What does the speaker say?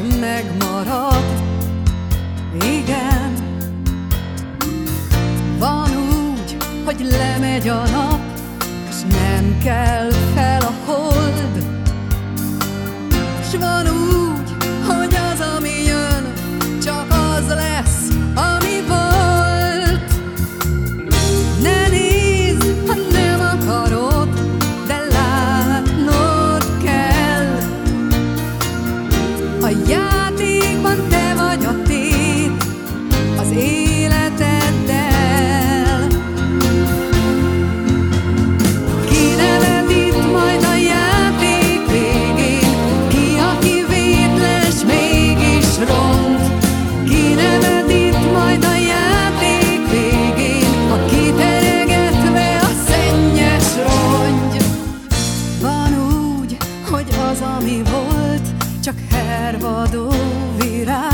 megmarad. Igen, van úgy, hogy lemegy a nap, és nem kell fel a hold. S van úgy, hogy az, ami jön, csak az lesz, ami volt. Ne nézd, ha nem akarod, de látnod kell. A játékban te vagy a tét az életeddel. Kineved itt majd a játék végén, ki, aki vétlen, s mégis ront. Kineved itt majd a játék végén, ha kiteregetve a szennyes rongy. Van úgy, hogy az, ami volt, csak hervadó virág.